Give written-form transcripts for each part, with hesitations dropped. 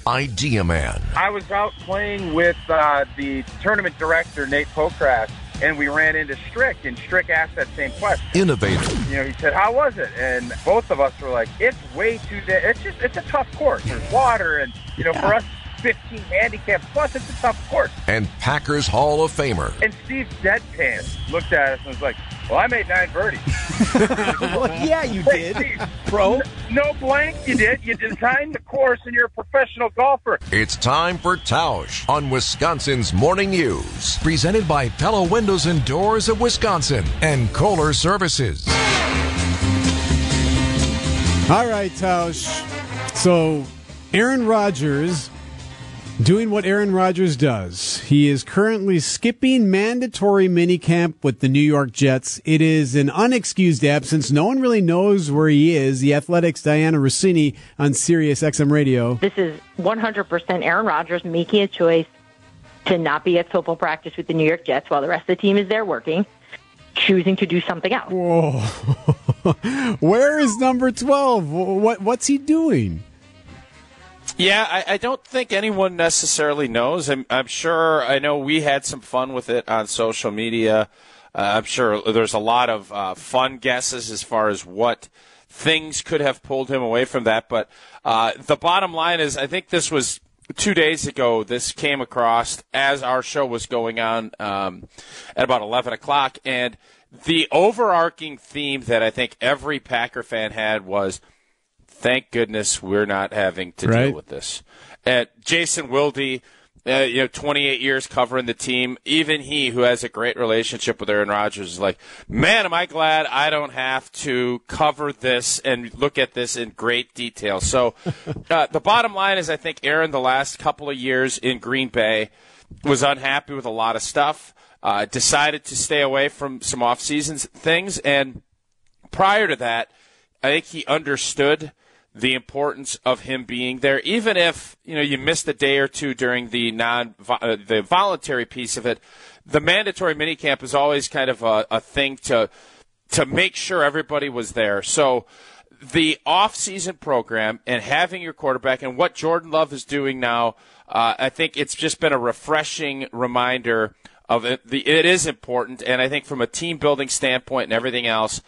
Idea Man. I was out playing with the tournament director, Nate Pokras, and we ran into Strick, and Strick asked that same question. Innovator. He said, how was it? And both of us were like, it's way too, it's a tough course. There's water, and, for us, 15 handicaps, plus it's a tough course. And Packers Hall of Famer. And Steve deadpan looked at us and was like, well, I made 9 birdies. Well, yeah, you did, bro. No blank, you did. You designed the course, and you're a professional golfer. It's time for Tausch on Wisconsin's Morning News. Presented by Pella Windows and Doors of Wisconsin and Kohler Services. All right, Tausch. So, Aaron Rodgers doing what Aaron Rodgers does. He is currently skipping mandatory minicamp with the New York Jets. It is an unexcused absence. No one really knows where he is. The Athletics' Diana Rossini on Sirius XM Radio. This is 100% Aaron Rodgers making a choice to not be at football practice with the New York Jets while the rest of the team is there working, choosing to do something else. Whoa. Where is number 12? What's he doing? Yeah, I don't think anyone necessarily knows. I'm sure. I know we had some fun with it on social media. I'm sure there's a lot of fun guesses as far as what things could have pulled him away from that. But the bottom line is, I think this was 2 days ago. This came across as our show was going on at about 11 o'clock. And the overarching theme that I think every Packer fan had was, thank goodness we're not having to deal with this. Jason Wilde, 28 years covering the team, even he, who has a great relationship with Aaron Rodgers, is like, man, am I glad I don't have to cover this and look at this in great detail. So the bottom line is, I think Aaron, the last couple of years in Green Bay, was unhappy with a lot of stuff, decided to stay away from some off-season things, and prior to that, I think he understood the importance of him being there, even if you missed a day or two during the the voluntary piece of it. The mandatory minicamp is always kind of a thing to make sure everybody was there. So the off-season program and having your quarterback and what Jordan Love is doing now, I think it's just been a refreshing reminder of it. It is important, and I think from a team-building standpoint and everything else,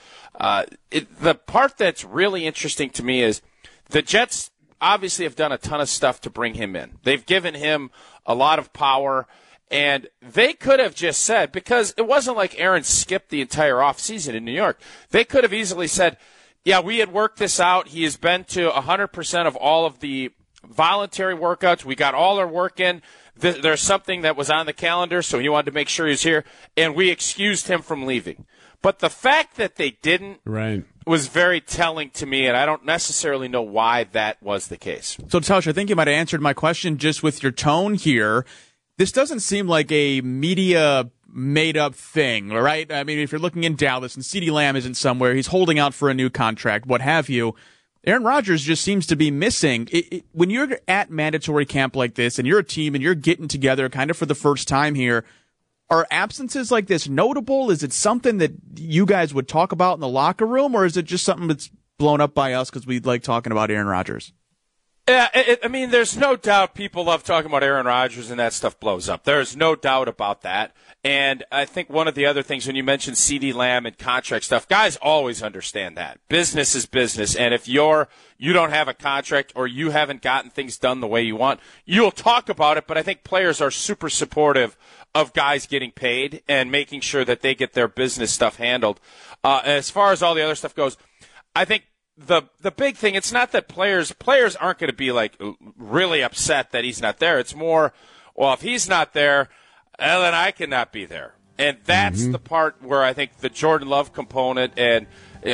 the part that's really interesting to me is the Jets obviously have done a ton of stuff to bring him in. They've given him a lot of power, and they could have just said, because it wasn't like Aaron skipped the entire offseason in New York, they could have easily said, yeah, we had worked this out. He has been to 100% of all of the voluntary workouts. We got all our work in. There's something that was on the calendar, so he wanted to make sure he was here, and we excused him from leaving. But the fact that they didn't was very telling to me, and I don't necessarily know why that was the case. So, Tausch, I think you might have answered my question just with your tone here. This doesn't seem like a media made-up thing, right? I mean, if you're looking in Dallas and CeeDee Lamb isn't somewhere, he's holding out for a new contract, what have you, Aaron Rodgers just seems to be missing. When you're at mandatory camp like this and you're a team and you're getting together kind of for the first time here, are absences like this notable? Is it something that you guys would talk about in the locker room, or is it just something that's blown up by us because we like talking about Aaron Rodgers? Yeah, I mean, there's no doubt people love talking about Aaron Rodgers, and that stuff blows up. There's no doubt about that. And I think one of the other things, when you mentioned CeeDee Lamb and contract stuff, guys always understand that. Business is business, and if you don't have a contract or you haven't gotten things done the way you want, you'll talk about it, but I think players are super supportive of guys getting paid and making sure that they get their business stuff handled. As far as all the other stuff goes, I think the big thing, it's not that players aren't going to be like really upset that he's not there. It's more, well, if he's not there, then I cannot be there. And that's the part where I think the Jordan Love component, and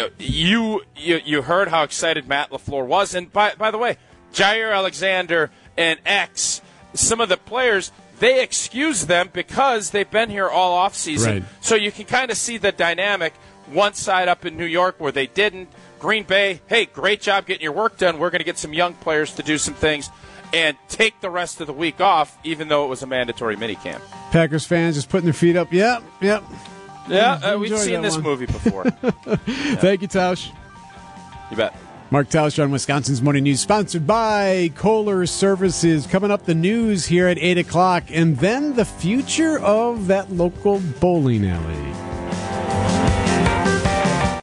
you heard how excited Matt LaFleur was. And by the way, Jair Alexander and some of the players, they excuse them because they've been here all offseason. Right. So you can kind of see the dynamic, one side up in New York where they didn't. Green Bay, hey, great job getting your work done. We're going to get some young players to do some things and take the rest of the week off, even though it was a mandatory minicamp. Packers fans just putting their feet up. Yep. Yeah, we've seen this movie before. Thank you, Tausch. You bet. Mark Tausch on Wisconsin's Morning News, sponsored by Kohler Services. Coming up, the news here at 8 o'clock, and then the future of that local bowling alley.